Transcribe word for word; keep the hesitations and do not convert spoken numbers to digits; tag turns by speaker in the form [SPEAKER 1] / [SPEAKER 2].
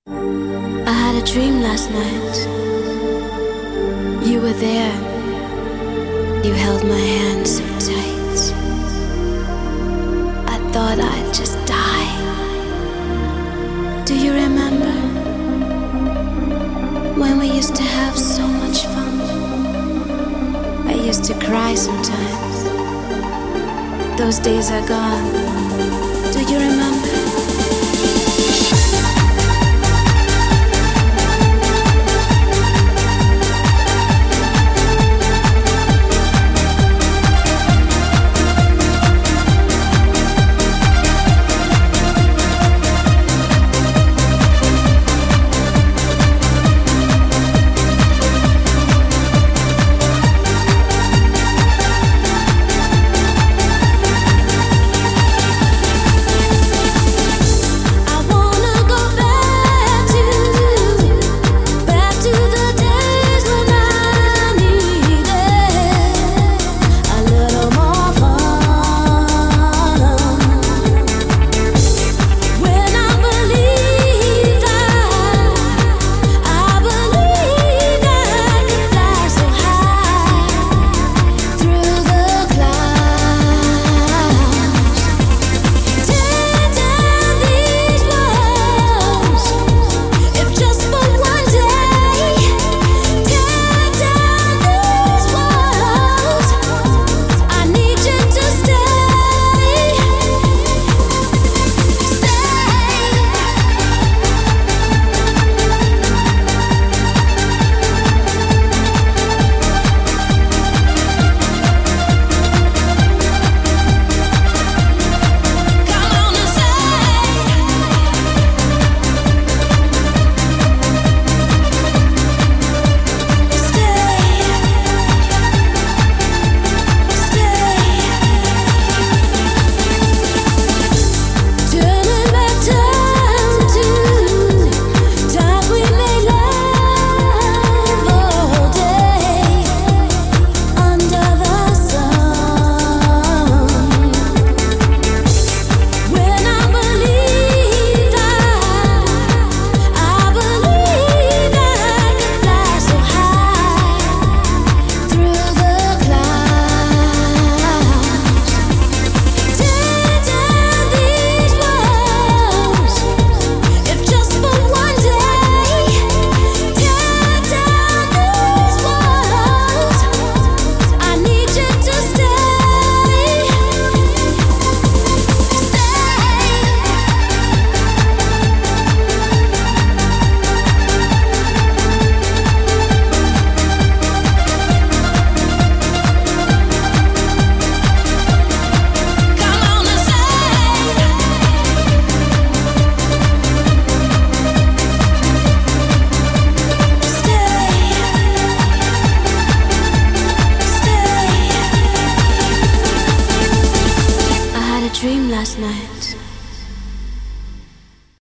[SPEAKER 1] I had a dream last night. You were there. You held my hand so tight. I thought I'd just die. Do you remember when we used to have so much fun? I used to cry sometimes. Those days are gone.